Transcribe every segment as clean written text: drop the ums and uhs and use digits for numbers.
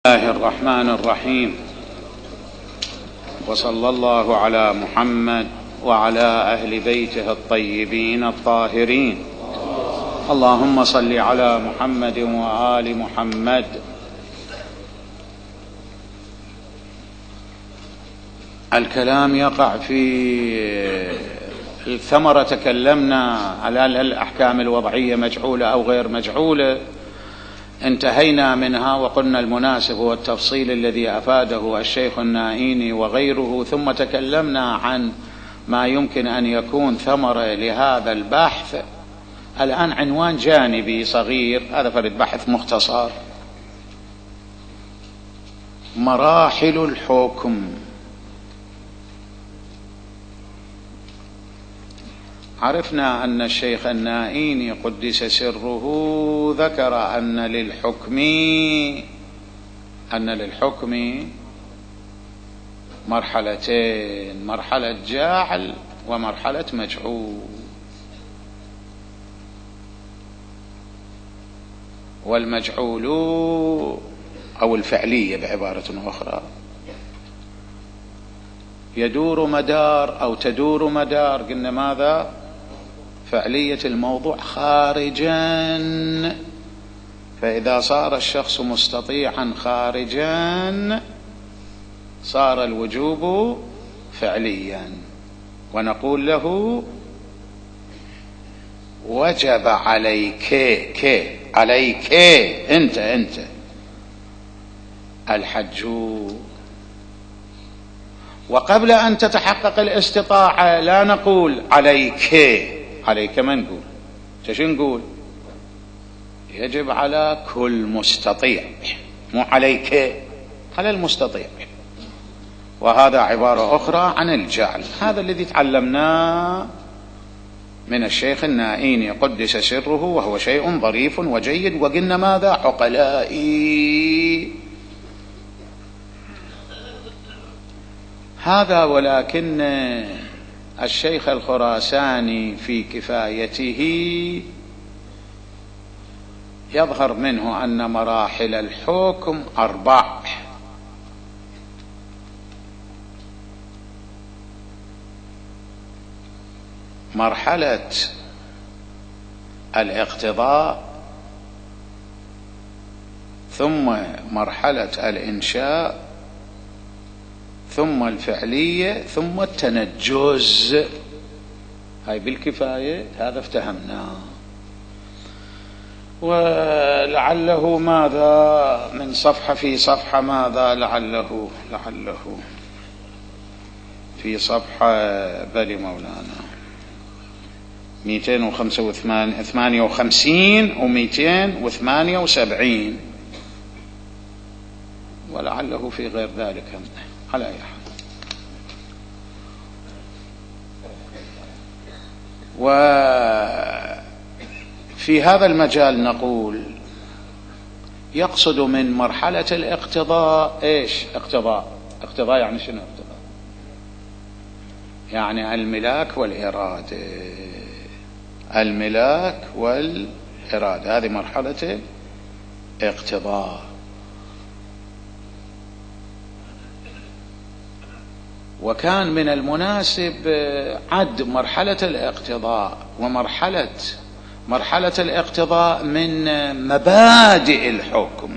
الله الرحمن الرحيم، وصلى الله على محمد وعلى أهل بيته الطيبين الطاهرين. اللهم صل على محمد وآل محمد. الكلام يقع في الثمرة. تكلمنا على الأحكام الوضعية مجعولة أو غير مجعولة، انتهينا منها وقلنا المناسب هو التفصيل الذي أفاده الشيخ النائيني وغيره، ثم تكلمنا عن ما يمكن أن يكون ثمرة لهذا البحث. الآن عنوان جانبي صغير، هذا فرد بحث مختصر: مراحل الحكم. عرفنا أن الشيخ النائيني قدس سره ذكر أن للحكم مرحلتين: مرحلة جاعل ومرحلة مجعول. والمجعول أو الفعلية بعبارة أخرى يدور مدار أو تدور مدار، قلنا ماذا؟ فعلية الموضوع خارجا. فإذا صار الشخص مستطيعا خارجا صار الوجوب فعليا، ونقول له وجب عليك أنت الحج. وقبل أن تتحقق الاستطاعة لا نقول عليك ما نقول، ايش نقول؟ يجب على كل مستطيع، مو عليك، على المستطيع. وهذا عبارة أخرى عن الجعل. هذا الذي تعلمناه من الشيخ النائيني قدس سره، وهو شيء ظريف وجيد. وقلنا ماذا؟ عقلائي هذا. ولكن الشيخ الخراساني في كفايته يظهر منه أن مراحل الحكم 4: مرحلة الاقتضاء، ثم مرحلة الإنشاء، ثم الفعلية، ثم التنجز. هاي بالكفاية هذا افتهمناه. ولعله ماذا من صفحة في صفحة، ماذا لعله في صفحة بل مولانا 258 و278، ولعله في غير ذلك على أي حال. وفي هذا المجال نقول يقصد من مرحلة الاقتضاء ايش؟ اقتضاء يعني شنو اقتضاء؟ يعني الملاك والإرادة. الملاك والإرادة هذه مرحلة اقتضاء. وكان من المناسب عد مرحلة الاقتضاء ومرحلة الاقتضاء من مبادئ الحكم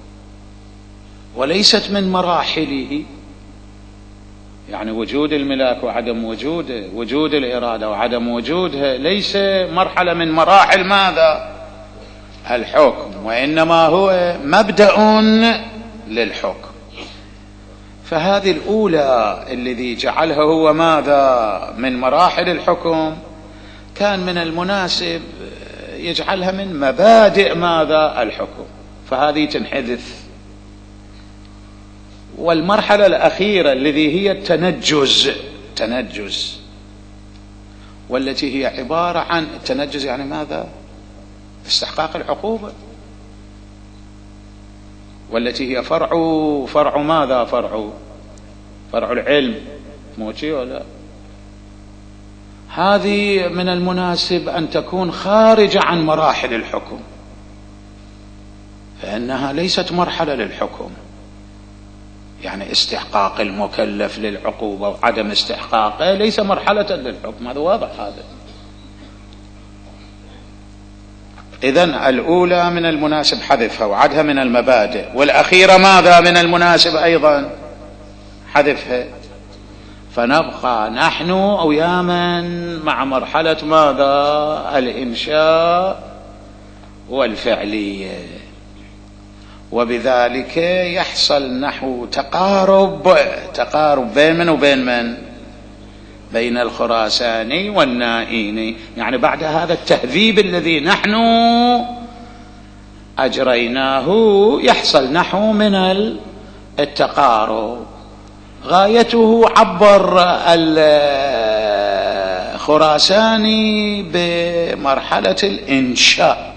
وليست من مراحله. يعني وجود الملاك وعدم وجوده، وجود الإرادة وعدم وجودها، ليس مرحلة من مراحل ماذا؟ الحكم، وإنما هو مبدأ للحكم. فهذه الأولى الذي جعلها هو ماذا؟ من مراحل الحكم، كان من المناسب يجعلها من مبادئ ماذا؟ الحكم. فهذه تنحذف. والمرحلة الأخيرة الذي هي التنجز، والتي هي عبارة عن التنجز يعني ماذا؟ استحقاق العقوبة، والتي هي فرع ماذا؟ فرع العلم، موجي ولا؟ هذه من المناسب أن تكون خارجة عن مراحل الحكم، فإنها ليست مرحلة للحكم، يعني استحقاق المكلف للعقوبة وعدم استحقاقه ليس مرحلة للحكم، هذا واضح. هذا إذن الأولى من المناسب حذفها وعدها من المبادئ، والأخيرة ماذا من المناسب أيضا حذفها، فنبقى نحن أوياما مع مرحلة ماذا الإنشاء والفعلية. وبذلك يحصل نحو تقارب بين من وبين من؟ بين الخراساني والنائيني. يعني بعد هذا التهذيب الذي نحن أجريناه يحصل نحو من التقارب. غايته عبر الخراساني بمرحلة الإنشاء،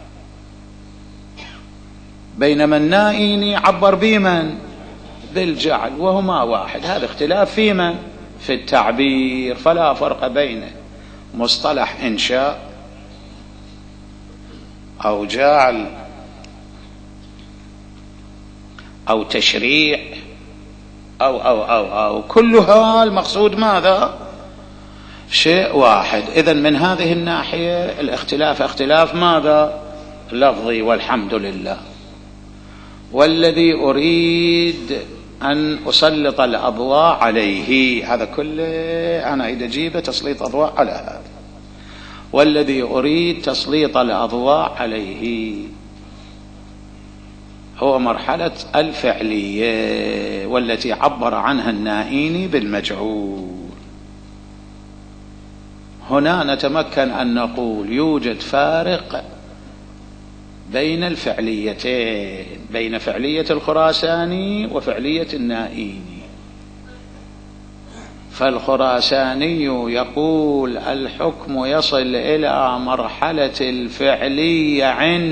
بينما النائيني عبر بمن؟ بالجعل، وهما واحد. هذا اختلاف في من؟ في التعبير، فلا فرق بين مصطلح إنشاء أو جعل أو تشريع أو كلها المقصود ماذا؟ شيء واحد. إذن من هذه الناحية الاختلاف اختلاف ماذا؟ لفظي، والحمد لله. والذي أريد أن أسلط الأضواء عليه، هذا كله أنا إذا أجيب تسليط أضواء على هذا، والذي أريد تسليط الأضواء عليه هو مرحلة الفعلية، والتي عبر عنها النائيني بالمجعول. هنا نتمكن أن نقول يوجد فارق بين الفعليتين، بين فعلية الخراساني وفعلية النائيني. فالخراساني يقول الحكم يصل إلى مرحلة الفعلية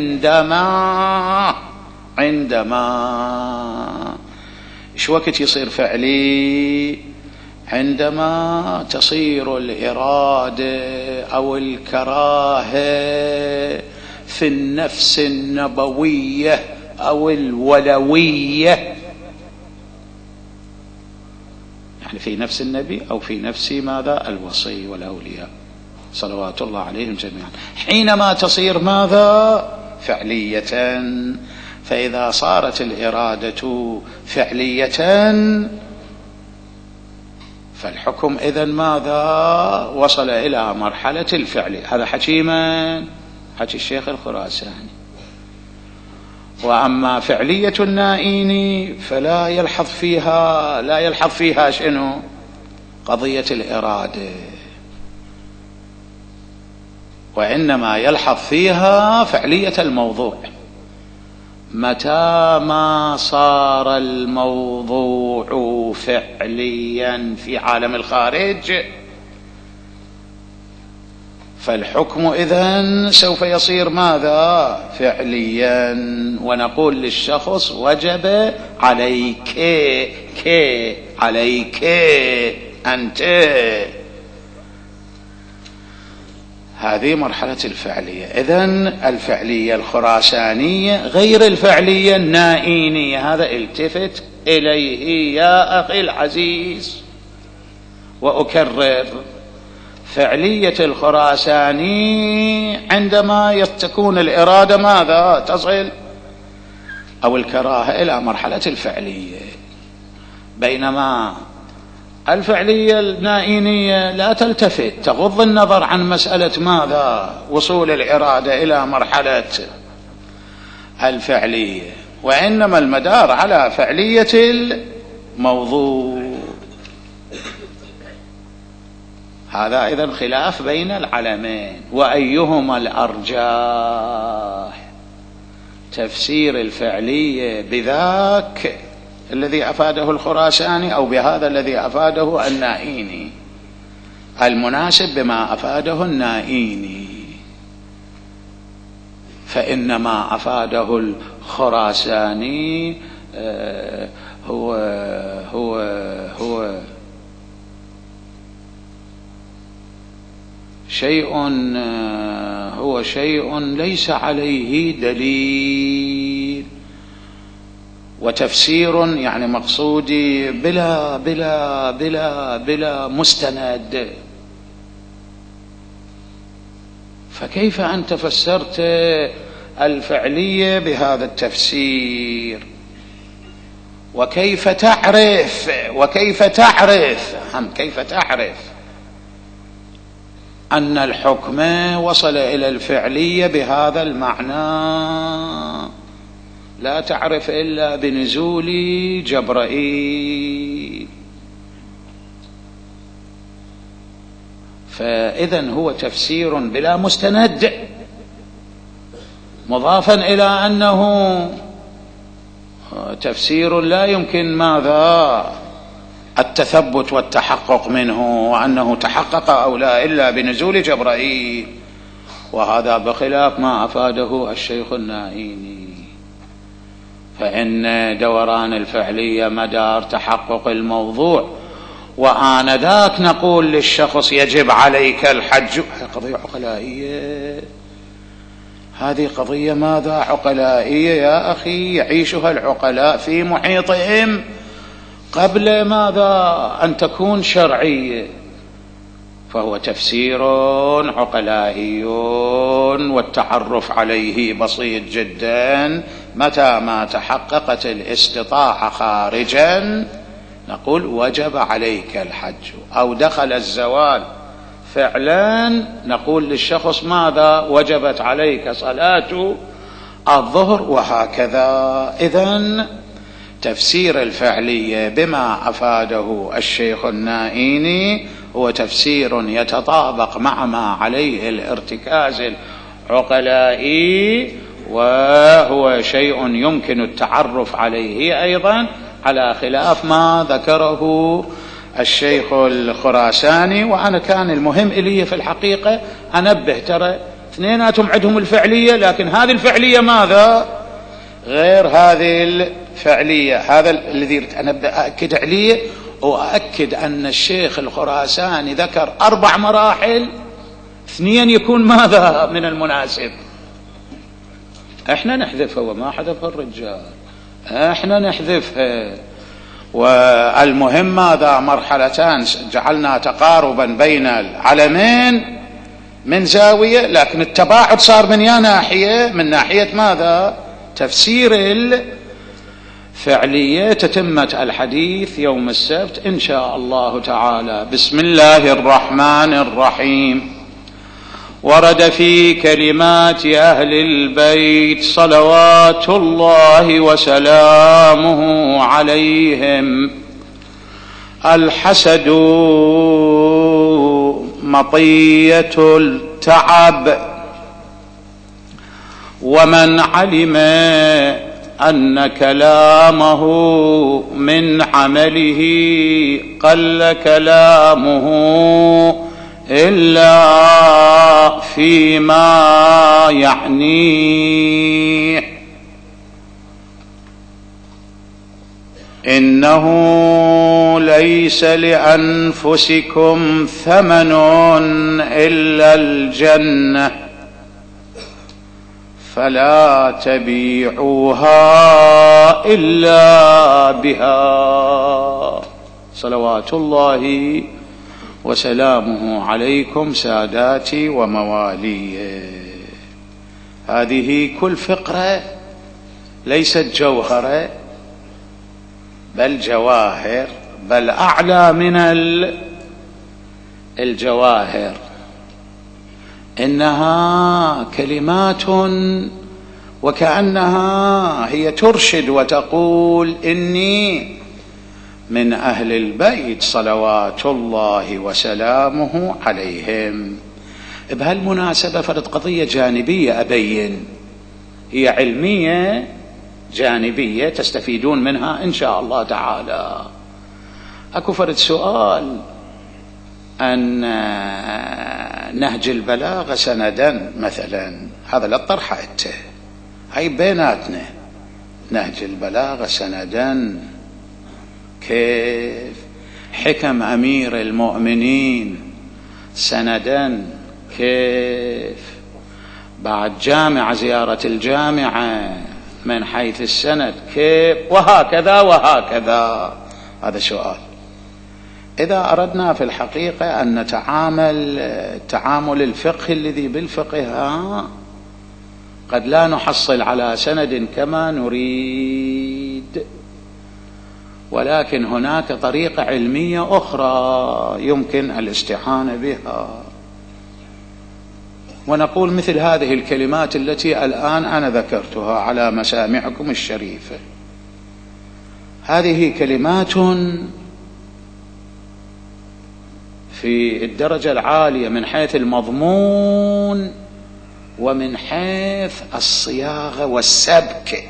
عندما إيش وقت يصير فعلي؟ عندما تصير الإرادة أو الكراهة في النفس النبوية أو الولوية، يعني في نفس النبي أو في نفس ماذا الوصي والأولياء صلوات الله عليهم جميعا. حينما تصير ماذا فعلية. فإذا صارت الإرادة فعلية فالحكم إذن ماذا وصل إلى مرحلة الفعل. هذا حكي من؟ حكي الشيخ الخراساني. وأما فعلية النائيني فلا يلحظ فيها شنو؟ قضية الإرادة، وإنما يلحظ فيها فعلية الموضوع. متى ما صار الموضوع فعليا في عالم الخارج فالحكم إذن سوف يصير ماذا؟ فعليا. ونقول للشخص وجب عليك أنت. هذه مرحلة الفعلية. إذن الفعلية الخراسانية غير الفعلية النائينية. هذا التفت إليه يا أخي العزيز. وأكرر، فعلية الخراساني عندما تكون الإرادة ماذا تصل أو الكراهة إلى مرحلة الفعلية، بينما الفعلية النائينية لا تلتفت، تغض النظر عن مسألة ماذا وصول الإرادة إلى مرحلة الفعلية، وإنما المدار على فعلية الموضوع. هذا إذن خلاف بين العلمين. وأيهما الأرجح؟ تفسير الفعلية بذاك الذي أفاده الخراساني أو بهذا الذي أفاده النائيني؟ المناسب بما أفاده النائيني، فإنما أفاده الخراساني هو شيء ليس عليه دليل، وتفسير يعني مقصودي بلا بلا بلا بلا مستند. فكيف أنت فسرت الفعلية بهذا التفسير؟ وكيف تعرف أن الحكم وصل إلى الفعلية بهذا المعنى؟ لا تعرف إلا بنزول جبرائيل. فإذن هو تفسير بلا مستند، مضافا إلى أنه تفسير لا يمكن ماذا التثبت والتحقق منه، وأنه تحقق أو لا إلا بنزول جبرائيل، وهذا بخلاف ما أفاده الشيخ النائيني. فإن دوران الفعلية مدار تحقق الموضوع، وآنذاك نقول للشخص يجب عليك الحج. قضية عقلائية، هذه قضية ماذا عقلائية يا أخي، يعيشها العقلاء في محيطهم قبل ماذا أن تكون شرعية. فهو تفسير عقلائي، والتعرف عليه بسيط جدا. متى ما تحققت الاستطاعة خارجا نقول وجب عليك الحج، أو دخل الزوال فعلا نقول للشخص ماذا وجبت عليك صلاة الظهر، وهكذا. إذن تفسير الفعلية بما أفاده الشيخ النائيني هو تفسير يتطابق مع ما عليه الارتكاز العقلائي، وهو شيء يمكن التعرف عليه أيضا، على خلاف ما ذكره الشيخ الخراساني. وأنا كان المهم إلي في الحقيقة أنبه، ترى اثنيناتهم عندهم الفعلية، لكن هذه الفعلية ماذا غير هذه الفعلية. هذا الذي أنبه أأكد عليه، وأأكد أن الشيخ الخراساني ذكر 4 مراحل، 2 يكون ماذا من المناسب. احنا نحذفها وما حذفها الرجال، احنا نحذفها. والمهم ماذا مرحلتان جعلنا تقاربا بين العلمين من زاوية، لكن التباعد صار من ناحية، من ناحية ماذا تفسير الفعلية. تتمة الحديث يوم السبت إن شاء الله تعالى. بسم الله الرحمن الرحيم. ورد في كلمات أهل البيت صلوات الله وسلامه عليهم: الحسد مطية التعب، ومن علم أن كلامه من عمله قل كلامه إلا فيما يعنيه. إنه ليس لأنفسكم ثمن إلا الجنة، فلا تبيعوها إلا بها. صلوات الله وسلامه عليكم ساداتي وموالي. هذه كل فقرة ليست جوهرة بل جواهر، بل أعلى من الجواهر. إنها كلمات وكأنها هي ترشد وتقول إني من أهل البيت صلوات الله وسلامه عليهم. بهالمناسبة فرد قضية جانبية أبين، هي علمية جانبية تستفيدون منها إن شاء الله تعالى. أكو فرد سؤال أن نهج البلاغة سندا مثلا، هذا لا طرحه أنت، هاي بيناتنا. نهج البلاغة سندا كيف؟ حكم أمير المؤمنين سندا كيف؟ بعد جامعة، زيارة الجامعة من حيث السند كيف، وهكذا وهكذا. هذا سؤال. إذا أردنا في الحقيقة أن نتعامل التعامل الفقهي الذي بالفقه، قد لا نحصل على سند كما نريد، ولكن هناك طريقة علمية أخرى يمكن الاستعانة بها، ونقول مثل هذه الكلمات التي الآن أنا ذكرتها على مسامعكم الشريفة. هذه كلمات في الدرجة العالية من حيث المضمون ومن حيث الصياغة والسبك،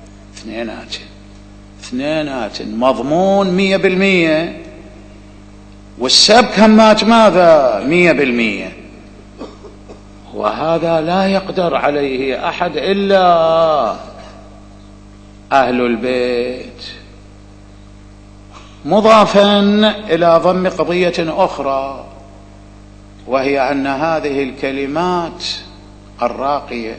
اثنينات مضمون 100%، والسبك همات ماذا 100%. وهذا لا يقدر عليه أحد إلا أهل البيت، مضافا إلى ضم قضية أخرى، وهي أن هذه الكلمات الراقية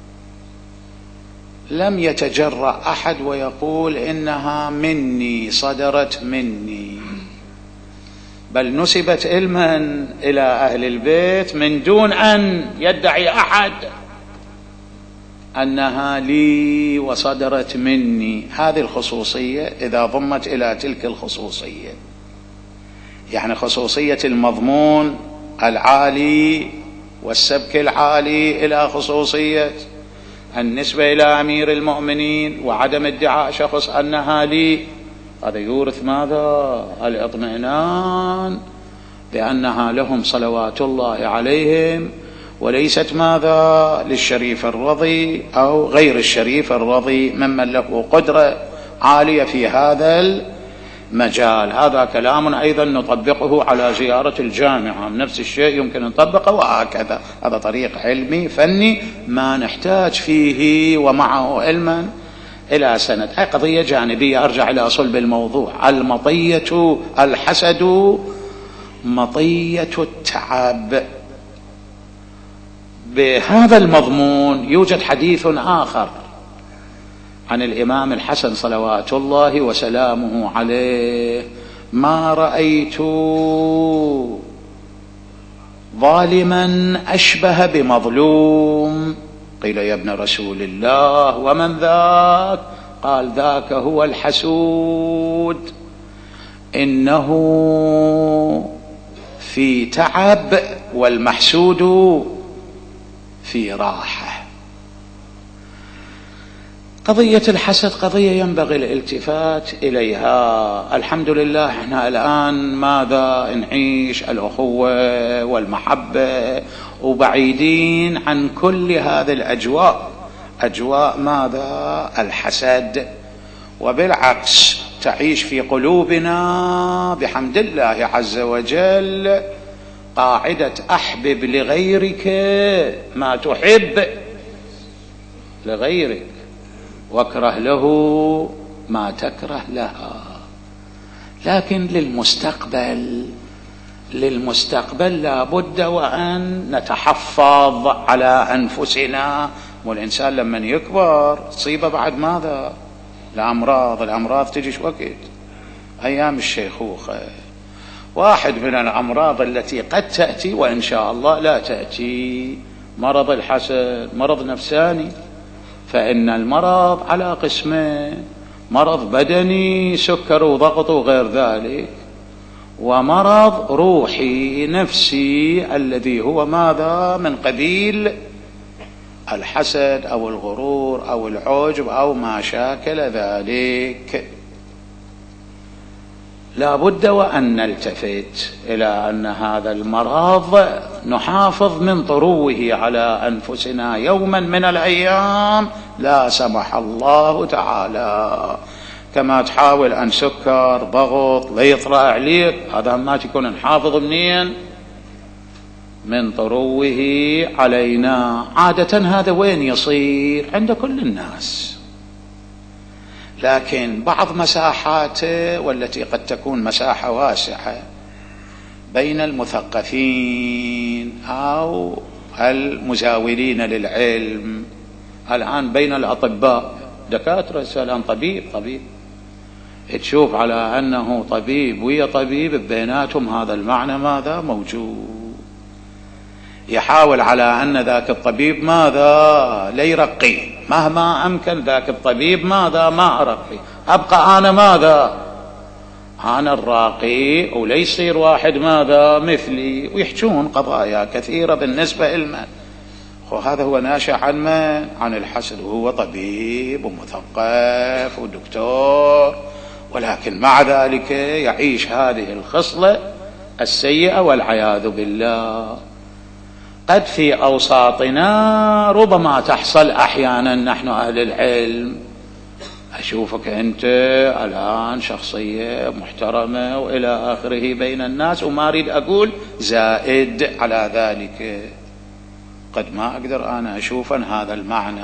لم يتجرأ أحد ويقول إنها مني، صدرت مني، بل نسبت علما إلى أهل البيت من دون أن يدعي أحد أنها لي وصدرت مني. هذه الخصوصية إذا ضمت إلى تلك الخصوصية، يعني خصوصية المضمون العالي والسبك العالي إلى خصوصية النسبة إلى أمير المؤمنين وعدم ادعاء شخص أنها لي، هذا يورث ماذا؟ الاطمئنان بأنها لهم صلوات الله عليهم، وليست ماذا؟ للشريف الرضي أو غير الشريف الرضي ممن له قدرة عالية في هذا المجال. هذا كلام أيضا نطبقه على زيارة الجامعة، نفس الشيء يمكن أن نطبقه، وهكذا. هذا طريق علمي فني ما نحتاج فيه ومعه علما إلى سند. هذه قضية جانبية، أرجع إلى صلب الموضوع. المطية الحسد مطية التعب. بهذا المضمون يوجد حديث آخر عن الإمام الحسن صلوات الله وسلامه عليه: ما رأيت ظالما أشبه بمظلوم. قيل: يا ابن رسول الله ومن ذاك؟ قال: ذاك هو الحسود، إنه في تعب والمحسود في راحة. قضية الحسد قضية ينبغي الالتفات إليها. الحمد لله احنا الآن ماذا نعيش؟ الأخوة والمحبة، وبعيدين عن كل هذه الأجواء، أجواء ماذا؟ الحسد. وبالعكس تعيش في قلوبنا بحمد الله عز وجل قاعدة: أحبب لغيرك ما تحب لغيرك، واكره له ما تكره لها. لكن للمستقبل لا بد وأن نتحفظ على أنفسنا. والإنسان لما يكبر تصيبه بعد ماذا؟ الأمراض تجيش وقت أيام الشيخوخة. واحد من الأمراض التي قد تأتي وإن شاء الله لا تأتي مرض الحسد، مرض نفساني. فإن المرض على قسمين: مرض بدني سكر وضغط وغير ذلك، ومرض روحي نفسي الذي هو ماذا؟ من قبيل الحسد أو الغرور أو العجب أو ما شاكل ذلك. لا بد وأن نلتفت إلى أن هذا المرض نحافظ من طروه على أنفسنا يوما من الأيام، لا سمح الله تعالى. كما تحاول أن سكر ضغط لا يطرأ عليك، هذا ما تكون نحافظ منين؟ من طروه علينا. عادة هذا وين يصير؟ عند كل الناس، لكن بعض مساحاته والتي قد تكون مساحة واسعة بين المثقفين أو المزاولين للعلم، الآن بين الأطباء دكاترة الآن طبيب تشوف على أنه طبيب ويا طبيب بيناتهم هذا المعنى ماذا موجود، يحاول على أن ذاك الطبيب ماذا لا يرقي، مهما أمكن ذاك الطبيب ماذا ما أرقي، أبقى أنا ماذا أنا الراقي وليس يصير واحد ماذا مثلي، ويحجون قضايا كثيرة بالنسبة لمن وهذا هو ناشئ عن من؟ عن الحسد، وهو طبيب ومثقف ودكتور، ولكن مع ذلك يعيش هذه الخصلة السيئة والعياذ بالله. قد في أوساطنا ربما تحصل أحيانا نحن أهل العلم، أشوفك أنت الآن شخصية محترمة وإلى آخره بين الناس، وما أريد أقول زائد على ذلك، قد ما أقدر أنا أشوفا هذا المعنى،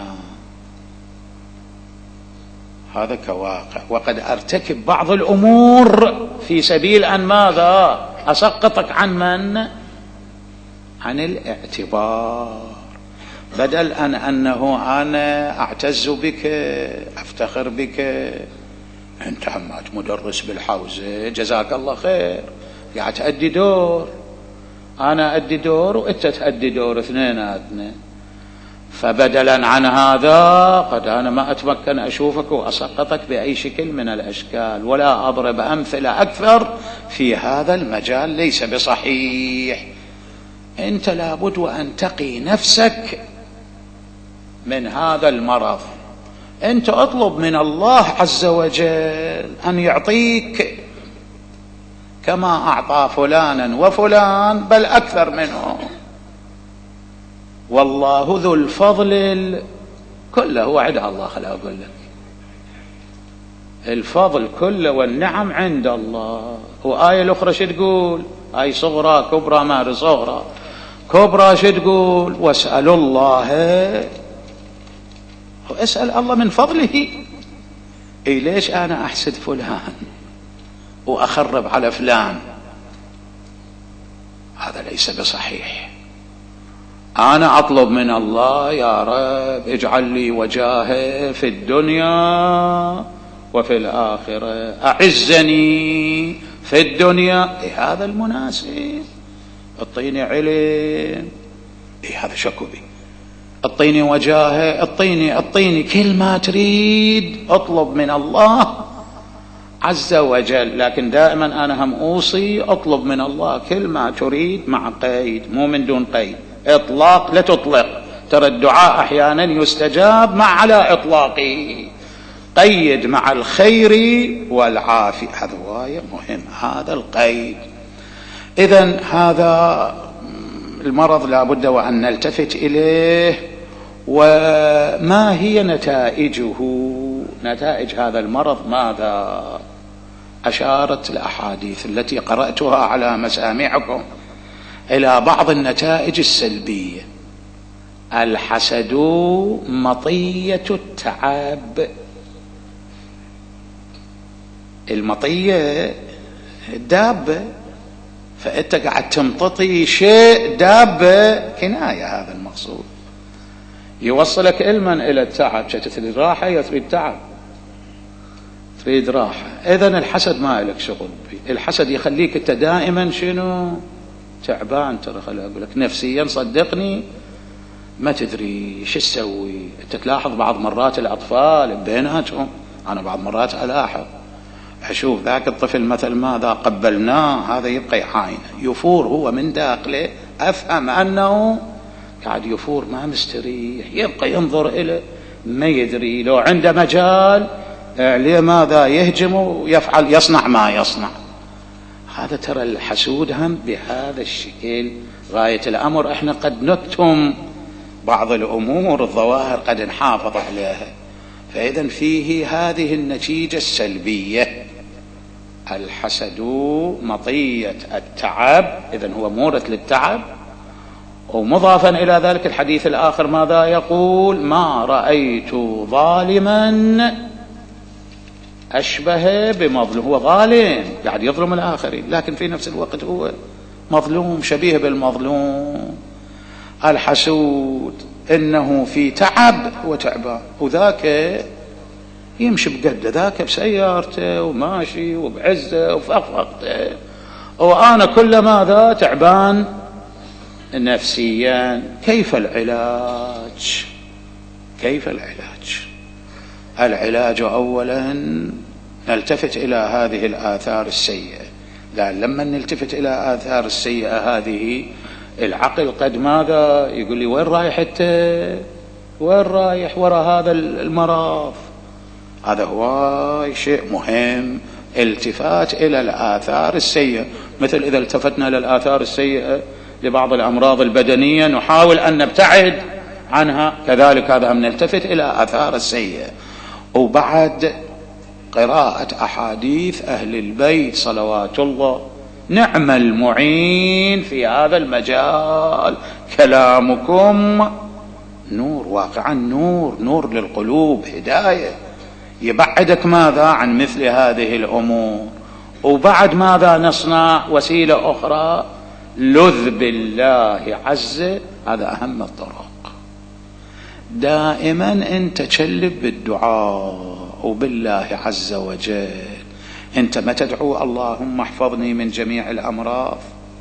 هذا كواقع، وقد أرتكب بعض الأمور في سبيل أن ماذا أسقطك عن من؟ عن الاعتبار، بدل أنه أنا أعتز بك أفتخر بك، أنت حماد مدرس بالحوزة جزاك الله خير، قاعد تأدي دور، أنا أدي دور وأنت تأدي دور، اثنيناتنا، فبدلا عن هذا قد أنا ما أتمكن أشوفك وأسقطك بأي شكل من الأشكال، ولا أضرب أمثلة أكثر في هذا المجال ليس بصحيح. أنت لابد وأن تقي نفسك من هذا المرض، أنت أطلب من الله عز وجل أن يعطيك كما أعطى فلانا وفلان بل أكثر منه، والله ذو الفضل كله، هو عند الله، خليني أقول لك الفضل كله والنعم عند الله. وآية الأخرى شو تقول؟ آية صغرى كبرى ما صغرى كبرى شو تقول؟ واسألوا الله، اسأل الله من فضله. ليش أنا أحسد فلان وأخرب على فلان؟ هذا ليس بصحيح. أنا أطلب من الله يا رب اجعل لي وجاهه في الدنيا وفي الآخرة، أعزني في الدنيا، هذا المناسب، اعطيني علم، هذا شكو بي، اعطيني وجاهه، اعطيني كل ما تريد، اطلب من الله عز وجل. لكن دائما أنا هم أوصي أطلب من الله كل ما تريد مع قيد، مو من دون قيد، إطلاق لا تطلق، ترى الدعاء أحيانا يستجاب مع على إطلاقه، قيد مع الخير والعافية، هذا وايد مهم هذا القيد. إذن هذا المرض لا بد وأن نلتفت إليه. وما هي نتائجه؟ نتائج هذا المرض ماذا؟ أشارت الأحاديث التي قرأتها على مسامعكم إلى بعض النتائج السلبية. الحسد مطية التعب، المطية دابة، فأنت قاعد تمتطي شيء دابة، كناية هذا المقصود، يوصلك علما إلى التعب، تريد راحة يا تريد تعب، تريد راحة. إذن الحسد ما لك شغل به، الحسد يخليك أنت دائما شنو؟ تعبان. ترى خلي أقول لك نفسيا صدقني ما تدري شو تسوي. أنت تلاحظ بعض مرات الأطفال بيناتهم، أنا بعض مرات ألاحظ أشوف ذاك الطفل مثل ماذا قبلناه، هذا يبقى يعاينه، يفور هو من داخله، أفهم أنه قاعد يفور ما مستريح، يبقى ينظر إليه ما يدري لو عنده مجال لماذا يهجم ويفعل يصنع ما يصنع. هذا ترى الحسود هم بهذا الشكل غاية الأمر. احنا قد نكتم بعض الأمور الظواهر قد نحافظ عليها، فإذا فيه هذه النتيجة السلبية. الحسد مطية التعب، إذن هو مورث للتعب. ومضافا إلى ذلك الحديث الآخر ماذا يقول؟ ما رأيت ظالما أشبه بمظلوم. هو ظالم قاعد يظلم الآخرين، لكن في نفس الوقت هو مظلوم، شبيه بالمظلوم. الحسود إنه في تعب وتعبان، وذاك يمشي بقده، ذاك بسيارته وماشي وبعزه وفخفخته، وأنا كل ماذا تعبان نفسيا. كيف العلاج؟ كيف العلاج؟ العلاج أولا نلتفت إلى هذه الآثار السيئة، لأن لما نلتفت إلى آثار السيئة هذه العقل قد ماذا يقول لي وين رايح أنت؟ وين رايح وراء هذا المرض؟ هذا هو شيء مهم، التفات إلى الآثار السيئة. مثل إذا التفتنا إلى الآثار السيئة لبعض الأمراض البدنية نحاول أن نبتعد عنها، كذلك هذا هم نلتفت إلى آثار السيئة. وبعد قراءة أحاديث أهل البيت صلوات الله، نعم المعين في هذا المجال كلامكم نور، واقعا نور، نور للقلوب، هداية يبعدك ماذا عن مثل هذه الأمور. وبعد ماذا نصنع؟ وسيلة أخرى، لذ بالله عز، هذا أهم الطرق. دائما أنت تشلب بالدعاء وبالله عز وجل. أنت ما تدعو اللهم احفظني من جميع الأمراض،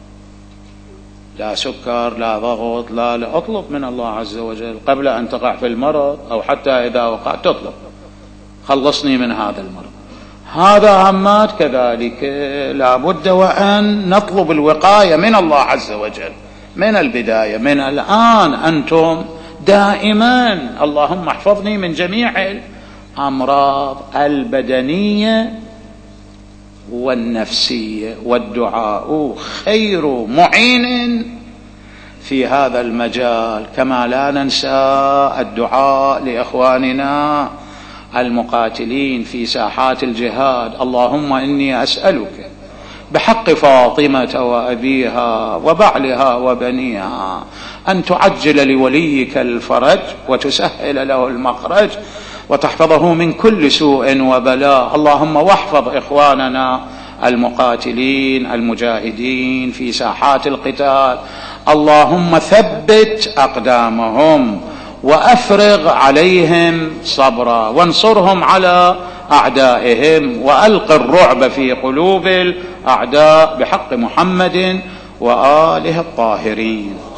لا سكر لا ضغط لا اطلب من الله عز وجل قبل أن تقع في المرض، أو حتى إذا وقعت تطلب خلصني من هذا المرض. هذا همات كذلك لا بد وأن نطلب الوقاية من الله عز وجل من البداية، من الآن أنتم دائما اللهم احفظني من جميع الأمراض البدنية والنفسية. والدعاء خير معين في هذا المجال، كما لا ننسى الدعاء لإخواننا المقاتلين في ساحات الجهاد. اللهم إني أسألك بحق فاطمة وأبيها وبعلها وبنيها أن تعجل لوليك الفرج وتسهل له المخرج وتحفظه من كل سوء وبلاء. اللهم واحفظ إخواننا المقاتلين المجاهدين في ساحات القتال، اللهم ثبت أقدامهم وأفرغ عليهم صبرا، وانصرهم على أعدائهم، وألق الرعب في قلوب الأعداء بحق محمد وآله الطاهرين.